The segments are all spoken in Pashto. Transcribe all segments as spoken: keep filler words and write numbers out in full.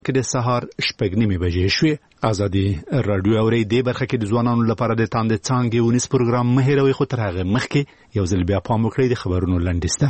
کې د سهار شپږ نیمې بجې شوې. ازادي راډیو اوري د برخه کې د ځوانانو لپاره د تاند څانګې ونیس پروګرام مهیروي خو تر هغه مخکې یو ځل بیا پام وکړئ د خبرونو لنډیسته.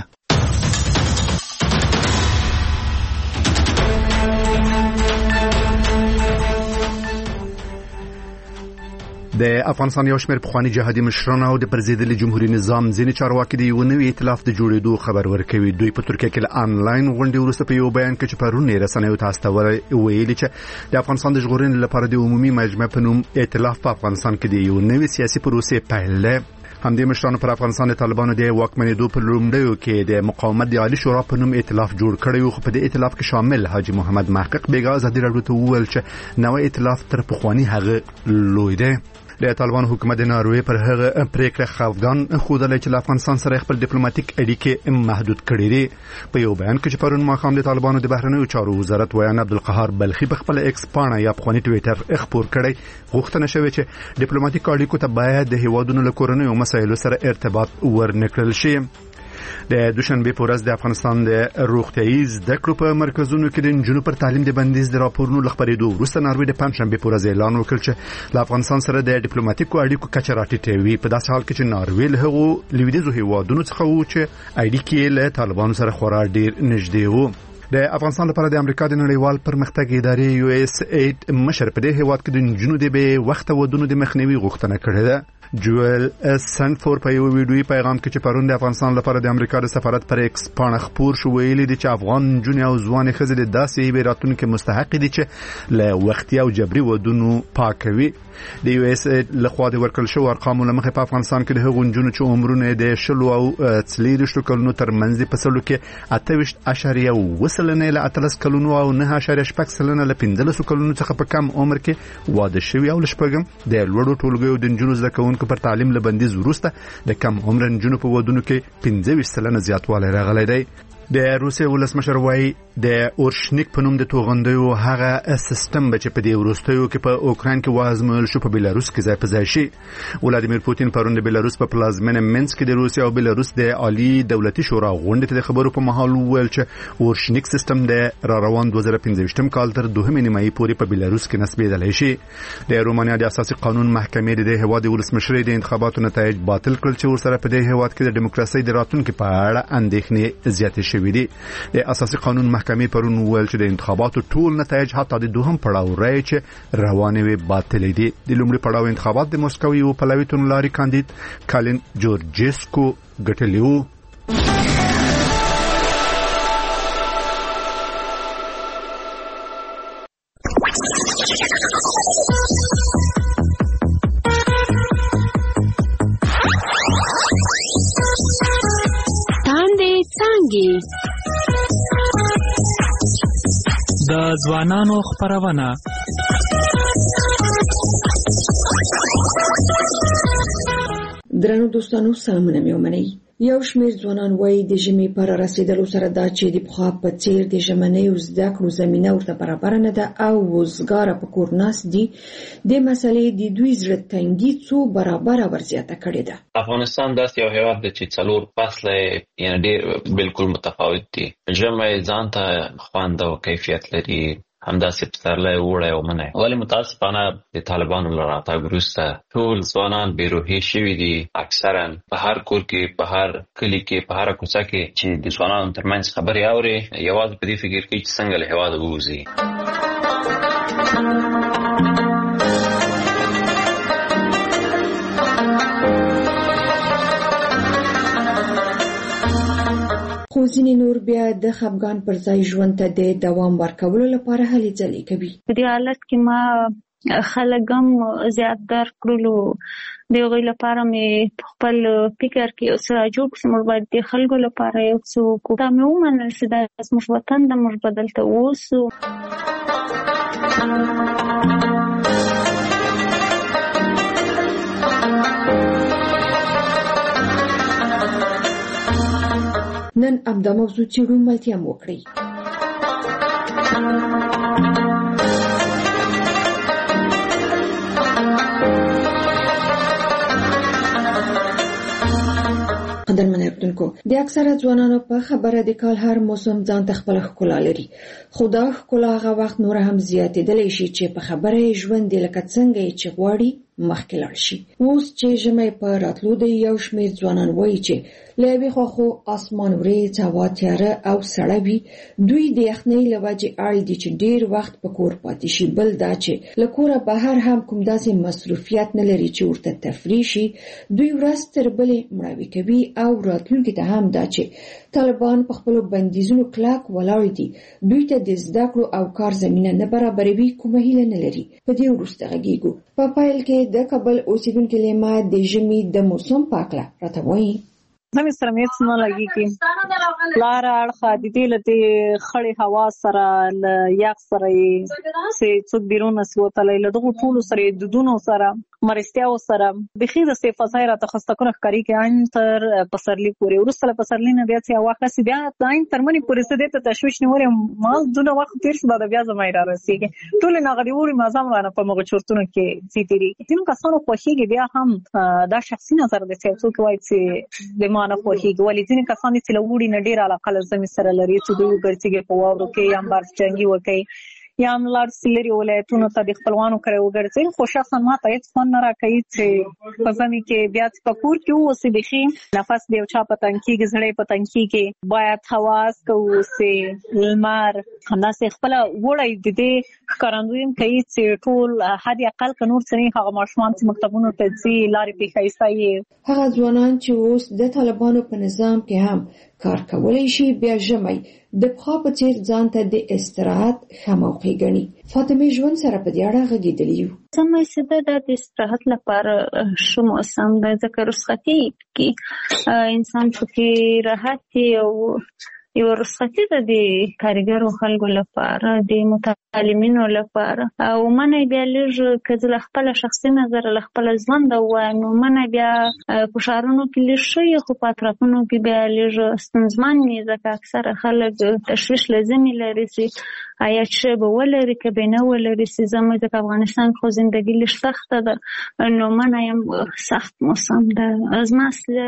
د افغانستان یو شمېر پخواني جهادي مشران او د پرزیدلي جمهوریت نظام ځینې چارواکي د یو نوي ائتلاف د جوړېدو خبر ورکوي. دوی په ترکیه کې آنلاین غونډې وروسته په یو بیان کې چې پرون یې رسنیو ته استول ویلي چې د افغانستان د ژغورنې لپاره د عمومي مجمع په نوم ائتلاف په افغانستان کې د یو نوي سیاسي پروسې پیل دی. همدې مشرانو پر افغانستان د طالبانو د واکمنېدو په لومړیو کې د مقاومت د عالی شورا په نوم ائتلاف جوړ کړی و، خو په دې ائتلاف کې شامل حاجی محمد محقق بیګا ازادي راډیو ته وویل چې نوی ائتلاف تر پخواني هغه لوی دی. د طالبان حکومت د ناروې پر هغه پریکړه خفګان خوده چې افغانستان سره خپل ډیپلوماټیک اړیکې محدود کړي دي. په یو بیان کې چې پرون ماښام د طالبانو د بهرنیو چارو وزارت ویان عبدالقهار بلخي په خپل ایکس پاڼه یا پخواني ټویټر خبر کړی، غوښتنه شوې چې ډیپلوماټیک اړیکو ته باید د هیوادونو له کورنیو مسایلو سره ارتباط ورنکړل شي. د دوشنبه په ورځ د افغانستان د روغتیايي زده کړو په مرکزونو کې د نجونو پر تعلیم د بندیز د راپورونو لخبرېدو وروسته ناروې د پنځشنبه په ورځ اعلان وکړ چې له افغانستان سره د ډیپلوماټیکو اړیکو کچه راټیټوي، په داسې حال کې چې ناروې له هغو لویدیځو هیوادونو څخه و چې اړیکې له طالبانو سره خورا ډیر نږدې وو. د افغانستان لپاره د امریکا د نړیوال پرمختګ ادارې یو اس ایډ مشر په دې هیواد کې د نجونو د بې وخته ودونو د مخنیوي غوښتنه کړې ده. جوئل سنفور په یو ویډیوي پیغام کې چې پرون د افغانستان لپاره د امریکا د سفارت پر ایکس پاڼه خپور شو ویلي دي چې افغان نجونې او ځوانې ښځې د داسې بیراتونو کې مستحق دي چې له وختي او جبري ودونو پاکوي. د یو اس لخوا د ورکړل شو ارقامو لمخې په افغانستان کې د هغو نجونو چې عمرونه د شلو او څلېرویشتو کلونو ترمنځ په سلو کې اته ویشت اشاریه اووه سلنه له اتلس کلونو او نه اشاریه شپږ سلنه له پنځلسو کلونو څخه په کم عمر کې واده شوي او له شپږم د لوړو ټولګیو د نجونو زده کوونکو پر تعلیم له بندیز وروسته د کم عمر نجونو په ودونو کې پنځه ویشت سلنه زیاتوالی راغلی دی. د روسیې ولسمشر وایي د اورشنیک په نوم د توغندیو هغه سیستم چې په دې وروستیو کې په اوکراین کې وازمول شو په بیلاروس کې ځای په ځای شي. ولادیمیر پوتین پرون د بیلاروس په پلازمینه مینسک کې د روسیې او بیلاروس د عالی دولتي شورا غونډې ته د خبرو په مهال وویل چې اورشنیک سیستم د را روان دوه زره پنځه کال تر دوهمې نیمایي پورې په بیلاروس کې نصبېدلی شي. د رومانیا د اساسي قانون محکمې د هیواد د ولسمشر د انتخاباتو نتایج باطل کړل چې ورسره په دې هیواد کې د دیموکراسي د راتلونکي په اړه اندېښنې زیاتې شوې دي. د اساسي قانون محکمې پرون وویل چې د انتخاباتو ټول نتایج حتی د دوهم پړاو رایې چې روانې وي باطلې دي. د لومړي پړاو انتخابات د مسکو یو پلوي توندلاري کاندید کالین جورجیسکو ګټلی وو. د ځوانانو خپرونه درنو دوستانو سلامونه مې ومنئ. یو شمېر ځوانان وایي د ژمي پر رسیدلو سره دا چې د پخوا په څېر د ژمنیو زده کړو زمینه ورته برابره نه ده او وزګاره په کور ناست دي، د مسلې د دوی زړه تنګي څو برابره ورزیاته کړې ده. افغانستان داسې یو هېواد دی چې څلور فصله یعنې ډېر بالکل متفاوت دي. ژمی ځان ته خوند او کیفیت لري، همداسې پسرلی، اوړی او منی. ولې متاسفانه د طالبانو له راتګ وروسته ټول ځوانان بېروحي شوي دي. اکثرا په هر کور کې، په هر کلي کې، په هره کوڅه کې چې د ځوانانو ترمنځ خبرې اوري، یوازې په دې فکر کوي چې څنګه له هېواده ووځي. خو ځینې نور بیا د خفګان پر ځای ژوند ته د دوام ورکولو لپاره هلې ځلې کوي. په دې حالت کې ما خلک هم زیات درک کړلو. د هغوی لپاره مې په خپل فکر کې یو څه راجوړ کړو چې موږ باید د خلکو لپاره یو څه وکړو. دا مې ومنل چې دا زموږ وطن ده، موږ به دلته اوسو. نن همدا موضوع څېړو، ملتیا مو وکړئ. د قدرمن اردوونکو د اکثره ځوانانو په خبره د کال هر موسم ځان ته خپل ښکلا لري، خو دا ښکلا هغه وخت نور هم زیاتېدلی شي چې په خبره یې ژوند لکه څنګه یې چې غواړي مخکې لاړ شي. اوس چې ژمی په راتلو دی، یو شمېر ځوانان وایي چې له یوې خوا خو اسمان وریځ، هوا تیاره او سړه وي، دوی د یخنۍ له وجې اړ دي چې ډېر وخت په کور پاتې شي. بل دا چې له کوره بهر هم کوم داسې مصروفیت نه لري چې ورته تفریح شي. دوی ورځ تر بلې مړاوي کوي او راتلونکي ته هم دا چې طالبان په خپلو بندیزونو کلک ولاړ دي، دوی ته د زده کړو او کار زمینه نه برابروي، کومه هیله نه لري. په دې وروسته غږیږو. په پیل کې د کابل اوسیدونکي لیما د ژمي د موسم په اړه راته وایي. زمي سره مېڅ نه لګېږي، لاره اړخه د دې له دې خړې هوا سره له یخ سره یې چې څوک بیرون نسي وتلی، له دغو ټولو سره یې دودونو سره مرستیاو سره بیخي داسې فضا یې راته خستکونه ښکارېږي عین تر پسرلي پورې. وروسته له پسرلي نه بیا چې هوا ښه سي، بیا عین تر مني پورې څه دې ته تشویش نیولی ما دونه وخت تېر شو، دا د بیا زما یې رارسېږي. ټولې هغه د اوړي مازه هم رانه په مغو چورتونو کې ځي تېرېږي. ځینو کسانو خوښېږي، بیا هم دا شخصي نظر دی چې یو څوک وایي چې د ما نه خوښېږي، ولې ځینې کسان دي چې له اوړي نه ډېره علاقه له ژمي سره لري، چې دوی وګرځېږي په واورو کې یا هم برف جنګي وکړي یا هم لاړ سي لرې ولایتونو ته د خپلوانو کره وګرځي. خو شخصا ما ته هېڅ خوند نه راکوي چې په ژمي کې بیا چې په کور کې واوسې، بیخي نفس د یو چا په تنګ کېږي، زړه یې په تنګ کېږي. باید هوا هسکه واوسې، لمر همداسې خپله وړی د دې ښکارندوی هم کوي چې ټول حد اقل که نور څه نه هغه ماشومان چې مکتبونو ته ځي لارې پرې ښایسته یې. هغه ځوانان چې اوس د طالبانو په نظام کې هم کار کولی شي، بیا ژمی د پخوا په څېر ځان ته د استراحت ښه موقع ګڼي. فاطمې ژوند سره په دې اړه غږېدلي یو. ژمی چې ده دا د استراحت لپاره ښه موسم دی، ځکه رخصتي کې انسان پکې راحت دی او یو رخصتي ده د کارګرو خلکو لپاره، د متعلمینو لپاره. او منی بیا لږ که زه له خپله شخصي نظره له خپله ژونده ووایم، نو منی بیا په ښارونو کې لږ ښه وي، خو په اطرافونو کې بیا لږ ستونزمن وي، ځکه اکثره خلک تشویش له ژمي لري چې آیا چې به ولري که به نه ولري چې ژمی، ځکه افغانستان خو زندګي لږ سخته ده، نو منی هم سخت موسم ده. زما اصلا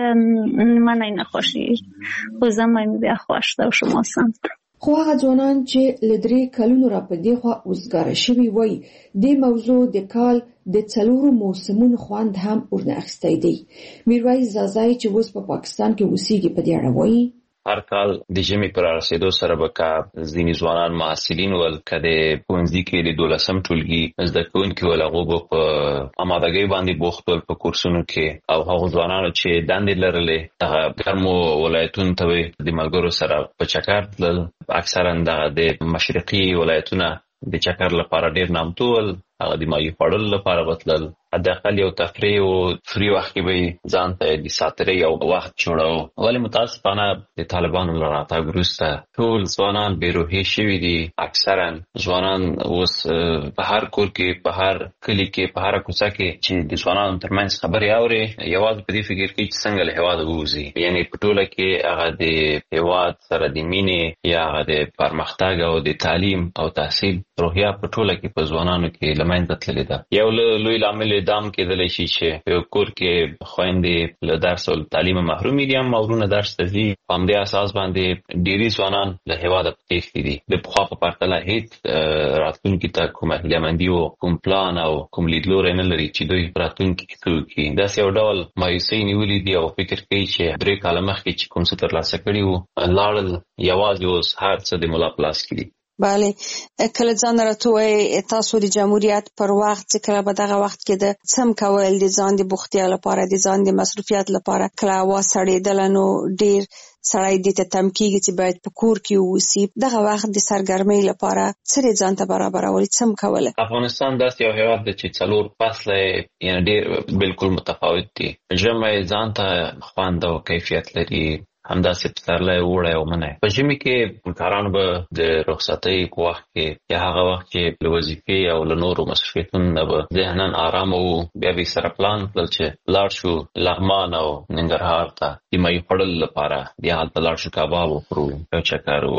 منی نه خوښېږي، خو ژمی مې بیا خوښ ده او ښه موسم ده. خو هغه ځوانان چې له درې کلونو را په دې خوا اوزګاره شوي وایي دې موضوع د کال د څلورو موسمونو خوند هم ورنه اخیستی دی. میرویس زازای چې اوس په پاکستان کې اوسېږي په دې اړه وایي. هر کال د ژمي پر رسېدو سره به که ځینې ځوانان محصلین ول، که د ښوونځي کې د دولسم ټولګي زده کوونکي ول، هغوی به په امادګۍ باندې بوخت ول په کورسونو کې، او هغو ځوانانو چې دندې لرلې دغه ګرمو ولایتونو ته به د ملګرو سره په چکر تلل. اکثرا دغه د مشرقي ولایتونه د چکر لپاره ډېر نامتو ول، هغه د ماهي خوړلو لپاره به تلل. حداقل یو تفریح او فری وخت کې به ځان ته د ساترۍ یو وخت جوړاوه. ولې متاسفانه د طالبانو له راتګ وروسته ټول ځوانان بېروحي شوي دي. اکثرا ځوانان اوس په هر کور کې، په هر کلي کې، په هره کوڅه کې چې د ځوانانو ترمنځ خبرې اوري، یوازې په دې فکر کوي چې څنګه له هېواده ووځي. یعنې په ټوله کې هغه د هېواد سره د مینې یا هغه د پرمختګ او د تعلیم او تحصیل روحیه په ټوله کې په ځوانانو کې له منځه تللې ده. یو لوی لامل دام کېدلی شي چې په کور کې خویندې له درس او تعلیم محرومې دي، هم ورونه درس ته ځي. په همدې اساس باندې ډېری ځوانان له هېواده تښتي دي. د پخوا په پرتله هېڅ راتلونکي ته کومه هیلهمندي او کوم پلان او کوم لیدلوری نه لري چې دوی راتلونکي کې څه وکړي. داسې یو ډول مایوسۍ نیولي دي او فکر کوي چې درې کاله مخکې چې کوم څه ترلاسه کړي وو، لاړل، یوازې اوس هر څه د ملا په لاس کې دي. بله، کله ځان راته وایي تاسو د جمهوریت پر وخت چې کله به دغه وخت کې د څه کول د ځان د بوختیا لپاره، د ځان د مصروفیت لپاره، کله هوا سړېدله نو ډېر سړی دې ته تم کېږي چې باید په کور کې واوسي. دغه وخت د سرګرمۍ لپاره څه ځان ته برابرول، څه کوله؟ افغانستان داسې یو هېواد دی چې څلور فصله یعنې ډېر بالکل متفاوت دي. ژمی ځان ته خوند او کیفیت لري، همداسې پسرلی، اوړی او منی. په ژمي کې کارانو به د رخصتۍ په وخت کې یا هغه وخت چې له وظیفې او له نورو مصروفیتونو نه به ذهناً آرامه وو، بیا به یې سره پلان کړل چې لاړ شو لغمان او ننګرهار ته د ماهي خوړلو لپاره، بیا هلته لاړ شو کباب وخورو، یو چکر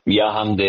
یا هم د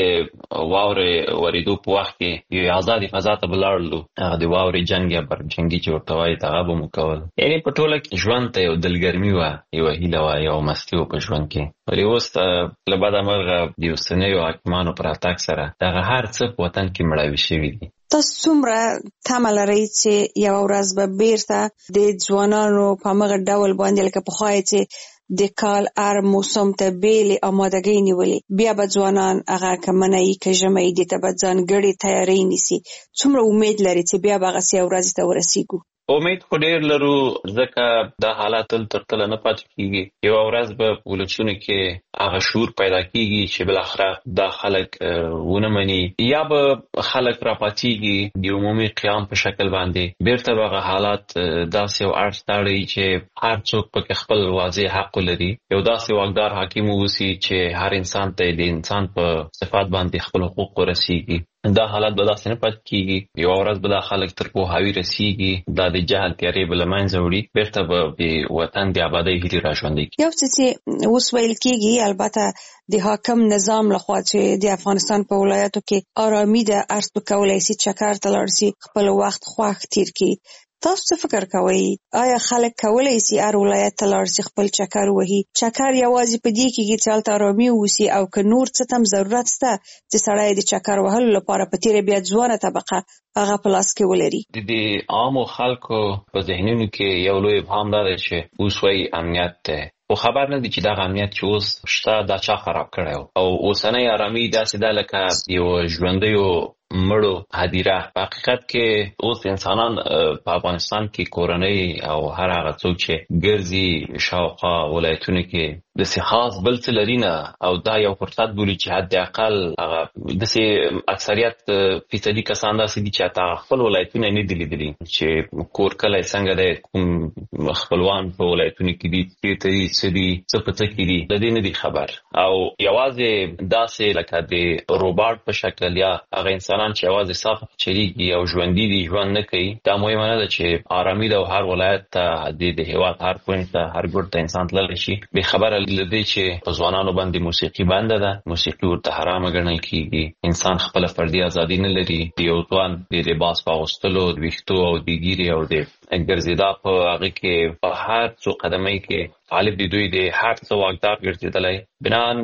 واورې ورېدو په وخت کې یو آزادې فضا ته به لاړلو، هغه د واورې جنګ یا برجنګي چې ورته وایي هغه به مو کول. یعنې په ټوله کې ژوند ته یو دلګرمي وه، یوه هیله وه، یوه مستي وه په ژوند کې. ولې اوس له بده مرغه د اوسنیو حاکمانو په راتګ سره دغه هر څه په وطن کې مړاوي شوي دي. تاسو څومره تمه لرئ چې یوه ورځ به بیرته د ځوانانو په همغه ډول باندې لکه پخوا چې د کال هر موسم ته بیلې آمادګۍ نیولې، بیا به ځوانان هغه که منی که ژمی دې ته به ځانګړې تیارۍ نیسي؟ څومره امید لري چې بیا به هغسې یو ورځې ته ورسېږو؟ امید خو ډېر لرو، ځکه دا حالات تل تر تله نه پاتې کېږي. یوه ورځ به په ولسونو کې هغه شعور پیدا کېږي چې بالاخره دا خلک ونه مني، یا به خلک راپاتېږي د عمومي قیام په شکل باندې. بیرته به هغه حالات داسې یو اړخ ته اړوي چې هر څوک پکې خپل واضح حق ولري، یو داسې واکدار حاکم واوسي چې هر انسان ته د انسان په صفات باندې خپل حقوق ورسېږي. دا حالت به داسې نه پاتې کېږي. یوه ورځ به دا خلک تر پوهاوي رسېږي، دا د جهل تیارې به له منځه وړي، بیرته به د وطن د آبادۍ هیلې راژوندۍ کړي. یو څه چې اوس ویل کېږي، البته د حاکم نظام لخوا چې د افغانستان په ولایاتو کې آرامي ده، هر څوک کولی شي چکر ته لاړ شي، خپل وخت خوښ تیر کړي. تاسو څه فکر کوئ؟ آیا خلک کولی شي هر ولایت ته لاړ شي خپل چکر وهي؟ چکر یوازې په دې کېږي چې هلته آرامي واوسي، او که نور څه ته هم ضرورت شته چې سړی د چکر وهلو لپاره په تېره بیا ځوانه طبقه هغه په لاس کې ولري؟ د دې عامو خلکو په ذهنونو کې یو لوی ابهام دا دی چې اوس وایي امنیت دی، خو خبر نه دی چې دغه امنیت چې اوس شته دا چا خراب کړی و، او اوسنۍ آرامي داسې ده لکه یو ژوندیو مړو هدیره. په حقیقت کې اوس انسانان په افغانستان کې کورنۍ او هر هغه څوک چې ګرځي شاوخوا ولایتونو کې داسې خاص بل څه لري نه، او دا یو فرصت بولي چې حداقل هغه داسې اکثریت فیصدي کسان داسې دي چې حتی خپل ولایتونه نه دي لیدلي، چې کور کلی څنګه دی، کوم خپلوان په ولایتونو کې دي، چېرته دي، څه دي، څه په څه کې دي، د دې نه دي خبر. او یوازې داسې لکه د روباټ په شکل یا هغه انسانان چې یوازې صاف چلیږي او ژوندي دي، ژوند نه کوي. دا مهمه نه ده چې آرامي ده او هر ولایت ته د هېواد هر کونج ته هر ګوټ ته انسان تللی شي. بې خبره له دې چې په ځوانانو باندې موسیقي بنده ده، موسیقي ورته حرامه ګڼل کېږي، انسان خپله فردي ازادي نه لري. د یو ځوان د لباس په اغوستلو، د ویښتو او د ګیرې او د ګرځېدا په هغه کې په هر څو قدمۍ کې طالب د دوی د هر څه واکدار ګرځېدلی. بنان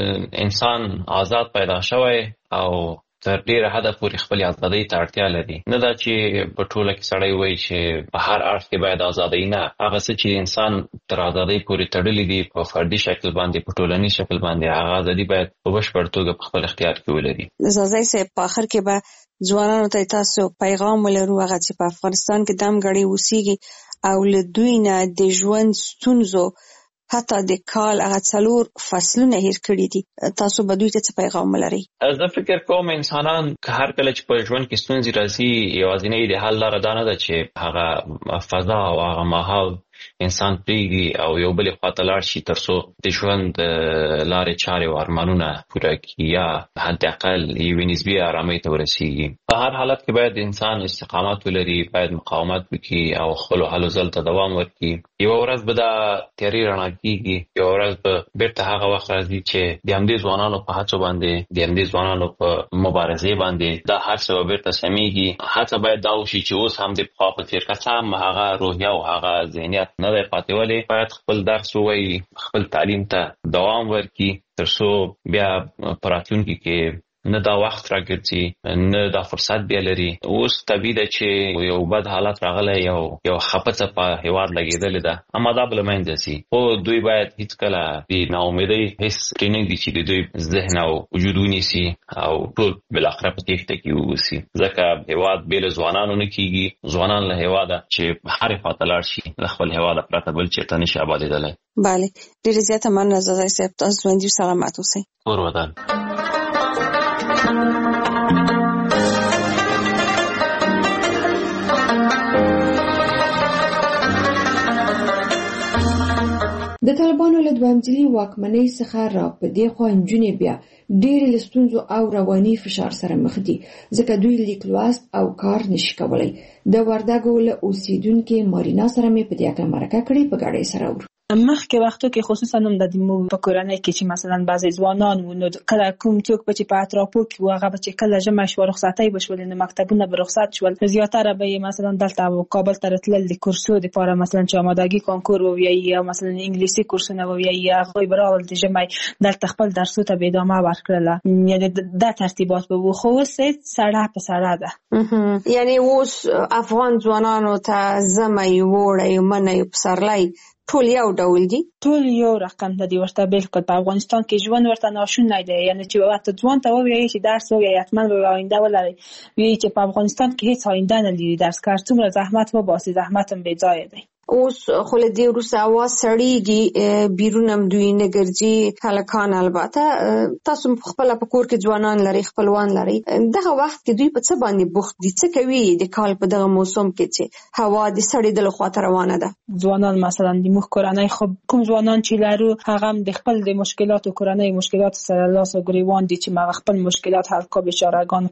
انسان آزاد پیدا شوی او تر ډېره حده پورې خپل ازادۍ ته اړتیا لري. نه دا چې په ټوله کې سړی وایي چې په هر اړخ کې باید ازادۍ، نه، هغه څه چې انسان تر ازادۍ پورې تړلي دي په فردي شکل باندې، په ټولنیز شکل باندې، هغه ازادي باید په بشپړ توګه په خپل اختیار کې ولري. زازی صاحب، په آخر کې به ځوانانو ته تاسو پیغام ولرو، هغه چې په افغانستان کې دم ګړی اوسېږي او له دوی نه د ژوند ستونزو حتی د کال هغه څلور فصلونه هیر کړي دي، تاسو به دوی ته څه پیغام ولرئ؟ زه فکر کوم انسانان که هر کله چې په ژوند کې ستونزې راځي، یوازینۍ د حل لاره دا نه ده چې هغه فضا او هغه ماحول انسان پرېږدي او یو بلې خواته لاړ شي تر څو د ژوند لارې چارې او ارمانونه پوره کړي یا حداقل یوې نسبي ارامۍ ته ورسېږي. په هر حالت کې باید انسان استقامت ولري، باید مقاومت وکړي او خپلو هلو ځلو ته دوام ورکړي. یوه ورځ به دا تیارې رڼا کېږي، یوه ورځ به بیرته هغه وخت راځي چې د همدې ځوانانو په هڅو باندې، د همدې ځوانانو په مبارزې باندې دا هر څه به بیرته سمیږي. هڅه باید دا وشي چې اوس هم د پخوا په څېر که څه هم هغه روحیه او هغه ذهنیت نه دی پاتې، ولې باید خپل درس ووایي، خپل تعلیم ته دوام ورکړي تر څو بیا په راتلونکي کې نه دا وخت راګرځي، نه دا فرصت بیا لري. اوس طبیعي ده چې یو بد حالت راغلی، یو یو خپڅه په هېواد لګېدلې ده، اما دا به له منځه ځي. خو دوی باید هېڅکله د ناامیدۍ حس پرې نه ږدي چې د دوی ذهن او وجود ونیسي او ټول بالاخره په تېښته کې واوسي، ځکه هېواد بې له ځوانانو نه کېږي. ځوانان له هېواده چې هرې خواته لاړ شي، له خپل هېواده پرته بل چېرته نه شي ابادېدلی. بله، ډېرې زیاته مننه زازی صاحب، تاسو ژوندي سلامت اوسئ. کور ودان. د طالبانو له دویم ځلي واکمنۍ څخه را په دې خوا نجونې بیا ډېرې له ستونزو او رواني فشار سره مخ دي، ځکه دوی لیک لوست او کار نشي کولی. د وردګو له اوسیدونکې مارینا سره مې په دې اړه مرکه کړې، په ګډه سره اورو. مخکې وختو کې خصوصا هم د موږ په کورنۍ کې چې مثلا بعضی ځوانان و نو کله کوم څوک به چې په اطرافو کې و هغه به چې کله ژمی شو رخصتۍ به شولې نو مکتبونه به رخصت شول زیاتره به یې مثلا دلته کابل ته راتلل د کورسو دپاره مثلا چې آمادګي کانکور وویایي یا مثلا انګلیسي کورسونه وویایي هغوی به راول د ژمی دلته خپل درسو ته به ادامه ورکړله یعنې دا ترتیبات به و خو اوس سړه په سړه ده یعنې اوس افغان ځوانانو ته ژمی اوړی منی پسرلی ټول یو ډول دي ټول یو رقم د دې ورته بالکل په افغانستان کې ژوند ورته ناشونی دی یعنی چې ورته ځوان ته ووایي چې درس ووایي حتما به آینده ولري وایي چې په افغانستان کې هیڅ آینده نه لري درس کار څومره زحمت وباسي زحمت هم بې ځایه دی اوس خو له دې وروسته هوا سړیږي بیرون هم دوی نه ګرځي هلکان البته تاسو خپله په کور کې ځوانان لري خپلوان لري دغه وخت کې دوی په څه باندې بوخت دي څه کوي د کال په دغه موسم کې چې هوا د سړېدلو خواته روانه ده ځوانان مثلا د موږ کورنۍ خو کوم ځوانان چې لرو هغه هم د خپل د مشکلاتو کورنۍ مشکلات سره لاس او ګریوان دي چې هغه خپل مشکلات حل کوي بیچارهګان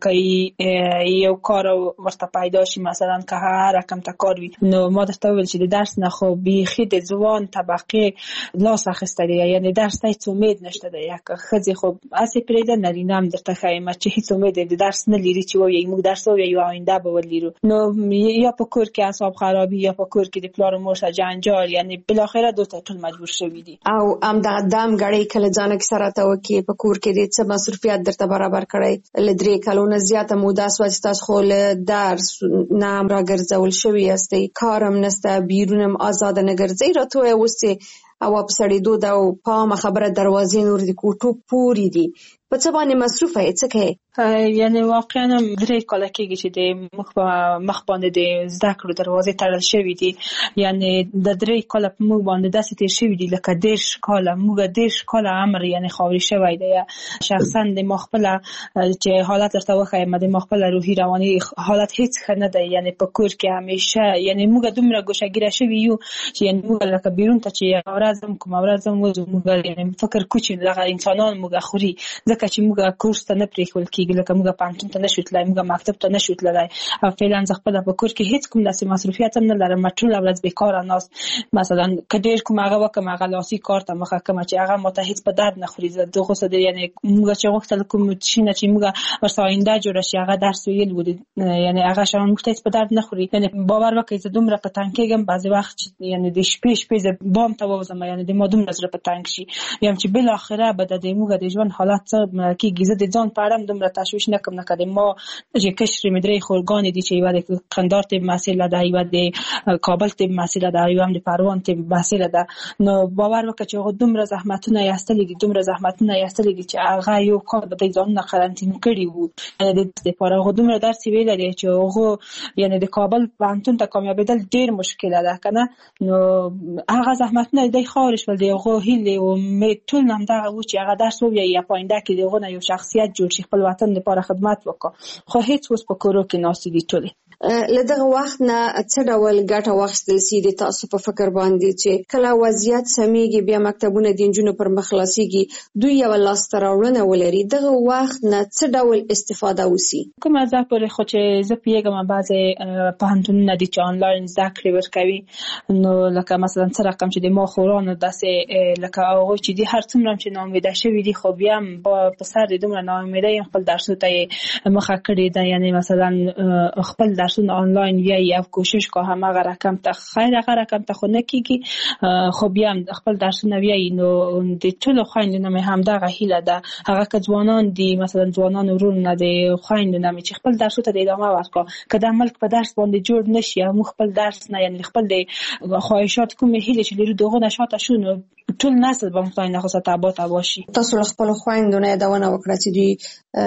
کوي یو کار ورته پیدا شي مثلا که هر رقم ته کار وي نو ما درته وویل چې د درس نه خو بیخي د ځوان طبقې لاس اخیسته دی یعنی درس ته هیڅ امید نشته دی یک ښځې خو هسې پرېږده نارینه هم درته ښایم چې هیڅ امید د درس نه لري چې ووایي موږ درس ووایو آینده به ولرو نو یا په کور کې اعصاب خرابي یا په کور کې د پلار و مور سره جنجال یعنی بالاخره دوی ته ټول مجبور شوي دي او همدغه دم ګړۍ کله ځانه کې سره ته وکړي په کور کې د څه مصروفیت درته برابر کړی له درې کلونو زیاته موده شوه چې تاسو خو له درس نه هم راګرځول شوي یاستئ کار هم نشته بیرون هم آزاده نه ګرځئ راته ووایه اوس چې هوا په سړېدو ده او په عامه خبره دروازې نور د کوټو پورې دي په څه باندې مصروفه یې څه کوې یعنی واقعا هم درې کاله کېږي چې د مخ په مخ باندې د زده کړو دروازې تړل شوي دي یعنی د درې کاله په موږ باندې داسې تېر شوي دي لکه دېرش کاله موږ دېرش کاله عمر یعنی خاورې شوی دی شخصا د ما خپله چې حالت درته وښیم د ما خپله روحي رواني حالت هیڅ ښه نه دی یعنی په کور کې همیشه یعنی موږ دومره ګوشهګیره شوي یو چې یعنی موږ لکه بیرون ته چې یوه ورځ هم کومه ورځ هم وځو موږ یعنی فکر کوو چې دغه انسانان موږ خوري ځکه چې موږ کورس ته نه پرېښول کېږي لکه موږ پوهنتون ته نشو تللی موږ مکتب ته نشو تللی او فعلا زه خپله په کور کې هېڅ کوم داسې مصروفیت هم نه لرم ټوله ورځ بېکاره ناست مثلا که ډېر کوم هغه وکړم هغه لاسي کار ته مخه کړم چې هغه ماته هېڅ په درد نه خوري زه دغو څه یعنې موږ چې غوښتل کوم شي نه چې موږ ورته آینده جوړه شي هغه درس ویل و یعنې هغه شیان موږ ته هېڅ په درد نه خوري یعنې باور وکړئ زه دومره په تنګ کېږم بعضې وخت چې یعنې د شپې شپې زه بام ته ووځم یعنې د ما دومره زړه په تنګ شي یم چې بالاخره به د موږ د ژوند حالت څه کېږي زه د ځان په اړه هم دومره تشویش نه کوم لکه د ما چې کشرې مې درې خورګانې دي چې یوه د قندهار طب محصله ده یوه د کابل طب محصله ده یوه هم د پروان طب محصله ده نو باور وکړه چې هغه دومره زحمتونه یې ایستلي دي دومره زحمتونه یې ایستلي دي چې هغه یو کال به دوی ځانونه قرنطین کړي وو د درس دپاره هغه دومره درس یې ویلی دی چې هغو یعنې د کابل پوهنتون ته کامیابېدل ډېر مشکله ده که نه نو هغه زحمتونه دوی خاورې شول د هغو هیلې او امید ټول همدغه و چې هغه درس ووایي یا په آینده کې د هغو نه یو شخصیت جوړ شي خپل وطن لپاره خدمت وکړه خو هیڅ اوس په کورو کې ناستې دي ټولې له دغه وخت نه څه ډول ګټه واخیستل سي د تاسو په فکر باندې چې کله وضعیت سمیږي بیا مکتبونه د نجونو پر مخ خلاصېږي دوی یوه لاسته راوړنه ولري دغه وخت نه څه ډول استفاده وسي کومه زه پورې خو چې زه پوهېږم بعضې پوهنتونونه دي چې آنلاین زده کړې ورکوي نو لکه مثلا څه رقم چې د ما خورانو داسې لکه هغوی چې دي هر څومره چې ناامیده شوي دي خو بیا هم په سر د دومره ناامیدۍ خپل درسو ته یې مخه کړې ده یعنې مثلا خپل درسونه آنلاین بیایي او کوشش که همغه رقم ته خیر هغه رقم ته خو نه کېږي خو بیا هم خپل درسونه بیایي نو د ټولو خویندو نه مې همدغه هیله ده هغه که ځوانان دي مثلا ځوانان وروڼه د خویندو نه مې چې خپل درسو ته د ادامه ورکړه که دا ملک په درس باندې جوړ نه شي او موږ خپل درس نه یعنې خپل د خواهشات کومې هیلې چې لرو د هغو نه شاته شو نو ټول نسل به خدای نخواسته تباه تباه شي تاسو له خپلو خویندو نه یادونه وکړه چې دوی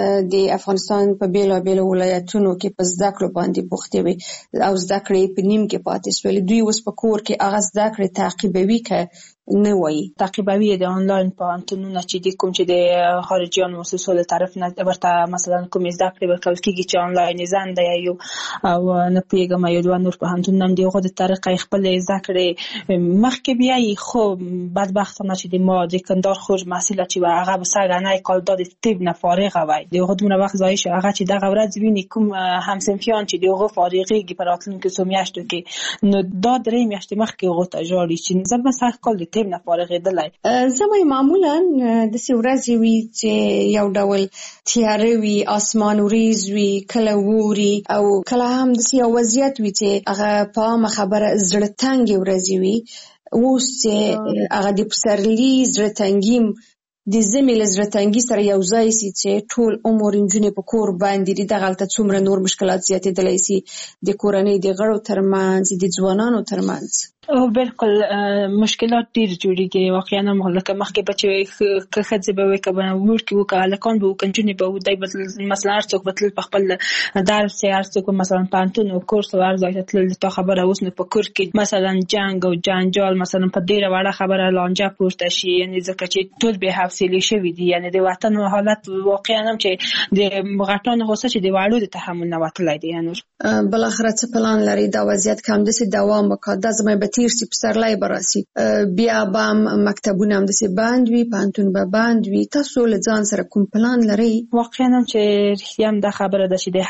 د افغانستان په بېلابېلو ولایتونو کې په زده کړو باندې بوختې وي او زده کړې په نیم کې پاتې شولې دوی اوس په کور کې هغه زده کړې تعقیبوي که نه وایي تعقیبوي د آنلاین پوهنتونونه چې دي کوم چې د خارجیانو مؤسسو له طرف نه ورته مثلا کومې زده کړې ورکول کېږي چې آنلاین زنده یو او نه پوهېږم یو دوه نور پوهنتونونه هم د هغو د طریقه یې خپلې زده کړې مخکې بیایي خو بدبختانه چې د ما د کندهار خور محصله چې وه هغه به سږنی کال دا د طب نه فارغه وی د هغو دومره وخت ضایع شو هغه چې دغه ورځ ویني کوم همصنفیان چې د هغو فارغېږي په راتلونکو څو میاشتو کې نو دا درې میاشتې مخکې هغو ته ژاړي چې زه به سږ کال د ترتیب نه فارغېدلی. زموږ معمولا د سورځي وی چې یو ډول تیاره وی، اسمان وریځ وی، کله ووري او کله هم د یو وضعیت وی چې هغه په عامه خبره زړه تنګ ورځي وی. اوس چې هغه د پسرلي زړه تنګیم د زمي له زړه تنګي سره یو ځای سي چې ټول عمر نجونې په کور باندې دي، دغلته څومره نور مشکلات زیاتېدلی سي د کورنۍ د غړو ترمنځ، د ځوانانو ترمنځ. او بالکل مشکلات ډیر جوړیږي. واقعا هم لکه مخکې بچي که ښځې به وي که به وړکي وو که هلکان به وو که نجونې به وو، دی به مثلا هر څوک به تلل په خپل درس یې، هر څوک به مثلا پوهنتون او کورس او هر ځای ته تلل. تا خبره اوس نو په کور کې مثلا جنګ او جنجال مثلا په ډېره وړه خبره لانجه پورته شي، یعنې ځکه چې ټول بې حوصلې شوي دي. یعنې د وطن حالت واقعا هم چې د غټانو غوسه چې د وړو د تحمل نه وتلی دی. بالاخره څه پلان لري دا وضعیت که همداسې دوام وکړي؟ دا زما به تیر سي، پسرلی به راسي، بیا به هم مکتبونه همداسې بند وي، پوهنتون به بند وي. تاسو له ځان سره کوم پلان لرئ؟ واقعا هم چې رښتیا هم دا خبره ده چې د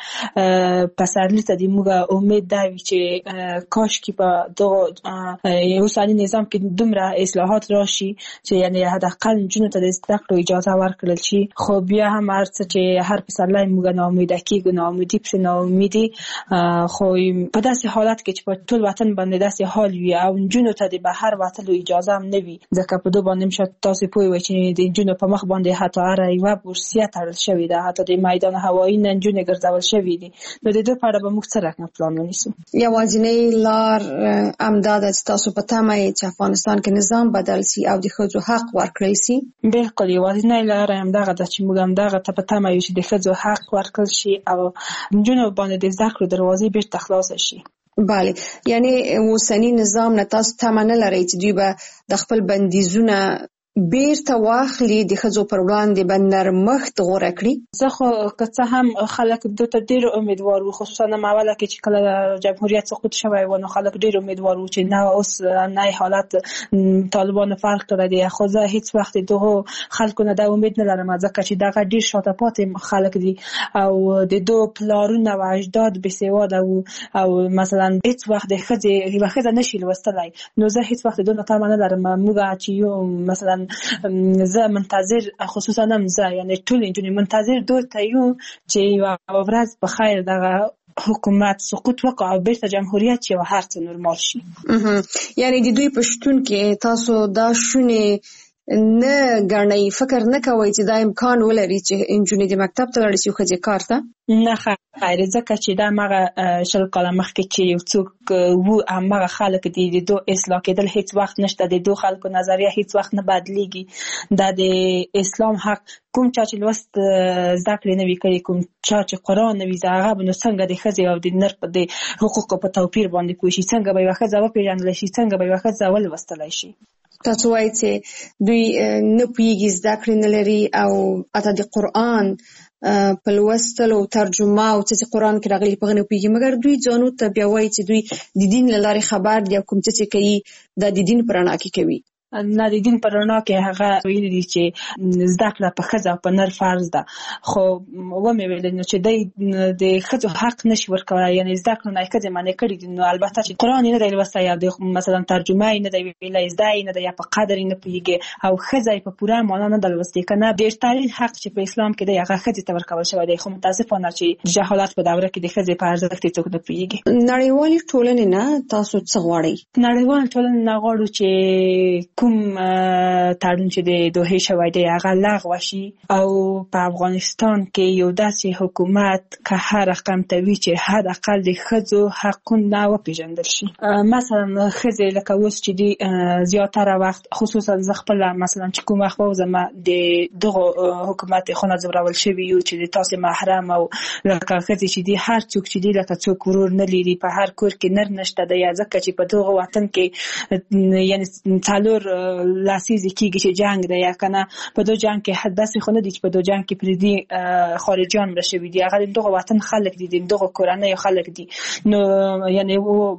هر پسرلي ته د موږ امید دا وي چې کاشکې په دغه اوسني نظام کې دومره اصلاحات راشي چې یعنې حداقل نجونو ته د زده کړو اجازه ورکړل شي. خو بیا هم هر څه چې هر پسرلی موږ ناامیده کېږو، ناامیدي پسې ناامیدي. خو په داسې حالت کې چې په ټول وطن باندې داسې حال وي او نجونو ته د بهر وتلو اجازه هم نه وي، ځکه په دو باندې شاید تاسو پوه وئ چې د نجونو په مخ باندې حتی هره یوه بورسیه تړل شوې ده، حتی د میدان هوایي نه نجونې ګرځول شوې دي. نو د دې په اړه به موږ څه رقم پلان ونیسو؟ یوازینۍ لار همدا ده چې تاسو په تمه یې چې افغانستان کې نظام بدل سي او د ښځو حق ورکړی سي. بالکل یوازینۍ لار همدغه ده چې موږ همدغه ته په تمه یو چې د ښځو حق ورکړل شي او نجونو باندې د زده کړو دروازې بیرته خلاصه شي. بله، یعنی اوسنی نظام نه تاسو تمه نه لرئ چې دوی به د خپل بندیزونه بیرته واخلي، د ښځو پر وړاندې به نرمښت غوره کړي؟ زه خو که څه هم خلک دو ته ډېر امیدوار وو، خصوصا هم اوله کې چې کله جمهوریت سقوط شوی و نو خلک ډېر امیدوار وو چې نه اوس نه حالت طالبانو فرق کړی دی. خو زه هیڅ وخت دغو خلکو نه دا امید نه لرم، ځکه چې دغه ډېر شاته پاتې خلک دي او د دو پلارونه و اجداد بېسواده وو او مثلا هیڅ وخت د ښځې یوه ښځه نشي لوستلی. نو زه هیڅ وخت د دو نه تمه نه لرم. موږ چې یو مثلا زه منتظر، خصوصا هم زه یعنی ټول نجونې منتظر دو ته یو چې یوه ورځ په خیر دغه حکومت سقوط وکړي او بیرته جمهوریت شي او هر څه نورمال شي. یعنی د دوی په شتون کې تاسو دا شونې نه ګڼئ، فکر نه کوئ چې دا امکان ولري چې نجونې د مکتب ته لاړې شي او ښځې کار ته؟ نه خیر، ځکه چې دا همغه شل کاله مخکې چې یو څوک وو همغه خلک دي، د دو اصلاح کېدل هیڅ وخت نشته، د دو خلکو نظریه هیڅ وخت نه بدلیږي. دا د اسلام حق کوم چا چې لوست زده کړې نه وي کړي، کوم چا چې قرآن نه وي زده، هغه به نو څنګه د ښځې او د نر په د حقوقو په توپیر باندې پوه شي، څنګه به یوه ښځه وپېژندلی شي، څنګه به یوه ښځه ولوستلی شي. تاسو وایئ چې دوی نه پوهېږي، زده کړې نه لري او حتی د قرآن په لوستلو ترجمه او څه چې قرآن کې راغلي په هغه نه پوهېږي، مګر دوی ځانو ته بیا وایي چې دوی د دین له لارې خبر دي او کوم څه چې کوي دا د دین په رڼا کې کوي. نه، د دین په رڼا کې هغه ویلي دي چې زده کړه په ښځه او په نر فرض ده. خو ومې ویل نو چې دی د ښځو حق نشي ورکولی، یعنې زده کړو نه یې ښځې منع کړي دي. نو البته چې قرآن یې نه دی لوستی یا د مثلا ترجمه یې نه دی ویلی، زده یې نه دی یا په قدر یې نه پوهېږي او ښځه یې په پوره معنا نه ده لوستې. که نه د ارتحریر حق چې په اسلام کې دی هغه ښځې ته ورکول شوی دی، خو متاسفانه چې د جهالت په دوره کې د ښځې په ارزښت یې څوک نه پوهېږي. نړیوالې ټولنې نه تاسو څه غواړئ؟ نړیوالې ټولنې نه غواړو چې کوم تړون چې د دوحې شوی دی هغه لغوه شي او په افغانستان کې یو داسې حکومت که هر رقم ته وي چې حداقل د ښځو حقونه وپېژندل شي. مثلا ښځې لکه اوس چې دي زیاتره وخت، خصوصا زه خپله مثلا چې کوم وخت ووځم د دغو حکومت خونه ځورول شوي یو چې د تاسې محرم او لکه ښځې چې دي هر څوک چې دي لکه څوک ورور نه لري، په هر کور کې نر نشته دی، ځکه چې په دغه وطن کې یعنې څلور لسیزې کېږي چې جنګ دی یا که نه، په دو جنګ کې داسې خو نه دي چې په دو جنګ کې پردي خارجیان مړه شوي دي، هغه د دغه وطن خلک دي، د دغه کورنیو خلک دي. نو یعنې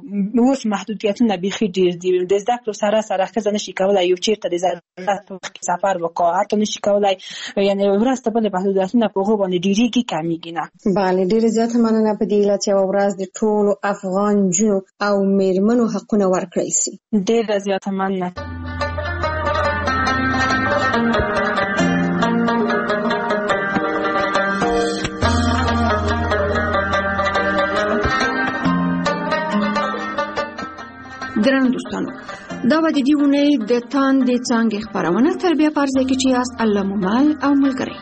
اوس محدودیتونه بیخي ډېر دي. د زده کړو سره سره ښځه نشي کولی یو چېرته د ضرورت په وخت کې سفر وکړي، حتی نشي کولی یعنې ورځ ته بلې محدودیتونه په هغو باندې ډېرېږي کمېږي نه. بله، ډېره زیاته مننه په دې علت چې یوه ورځ د ټولو افغان نجونو او مېرمنو حقونه ورکړی سي. ډېره زیاته مننه. درنو دوستانو، دا به د دې اونۍ د تاندې څانګې خپرونه تربیه په ارزه کې چې یاست الله مو مل او ملګری.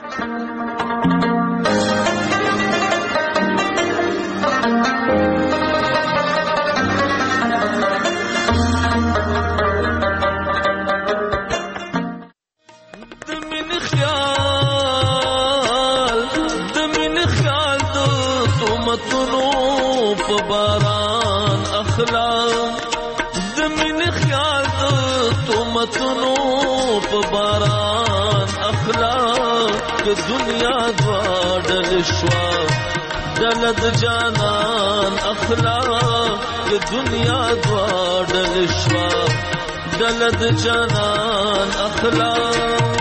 دنیا دواړل شوا دلد جانان اخلاق دنیا دواړل شوا دلد جانان اخلاق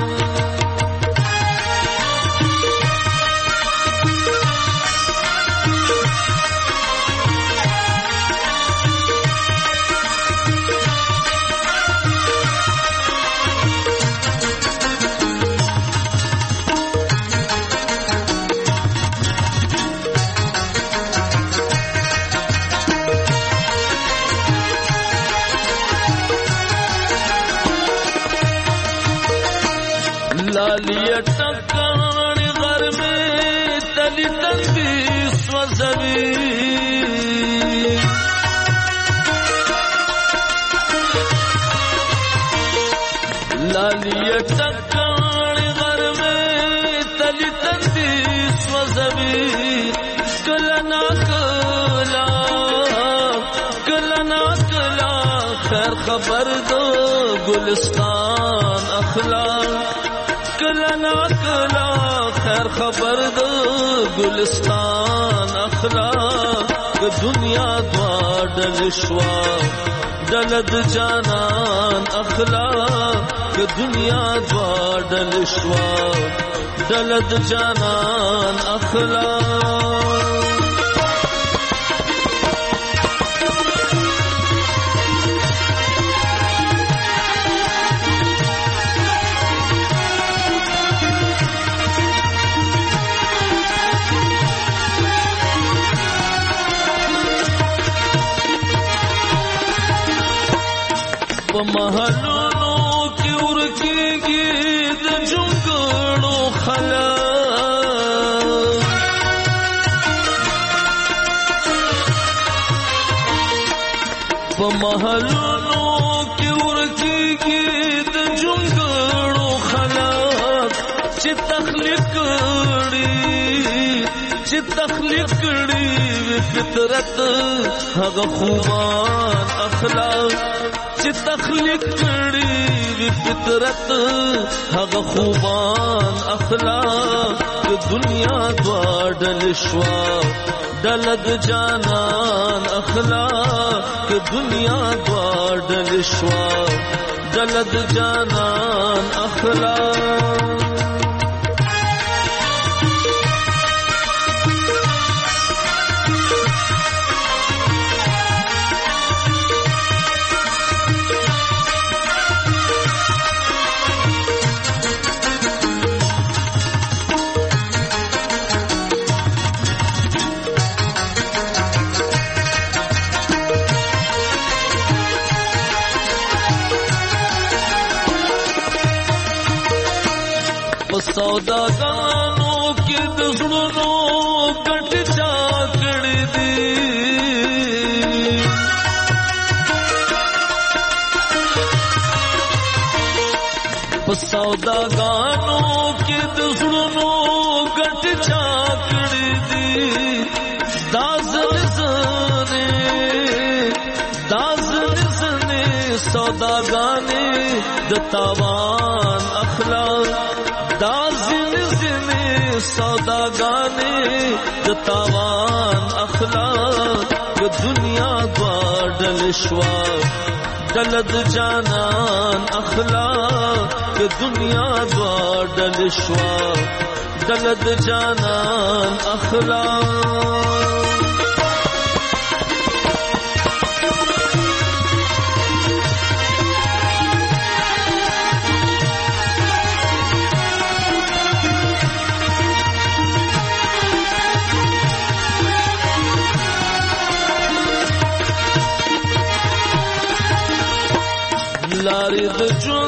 लालिया टक्कर घर में तली तंदी स्वजवी लालिया टक्कर घर में तली तंदी स्वजवी कलना कला कलना कला खैर खबर दो गुलिस्तान अखलाक कलना कला खैर खबर दो गुलिस्तान अखलाक दुनिया द्वाडल शवा दलद जानन अखलाक दुनिया द्वाडल शवा दलद जानन अखलाक महलों की उर्की गीत जुंगड़ो खला महलों की उर्की गीत जुंगड़ो खला चितखलिकड़ी चितखलिकड़ी फितरत हग खुमान अखलाक तखलीक कड़ी फितरत हग खूबान अखलाक दुनिया द्वाडल शवा दलद जानन अखलाक दुनिया द्वाडल शवा दलद जानन अखलाक सौदागानों के दुश्मनों कट चाकड़ दी सौदागानों के दुश्मनों कट चाकड़ दी दाजन सने दाजन सने सौदागाने दतावान अखलाक दाजिन जिने सौदागाने दतावान अखलाक दुनिया द्वाडल शवा दलद जानन अखलाक दुनिया द्वाडल शवा दलद जानन अखलाक لارې د جو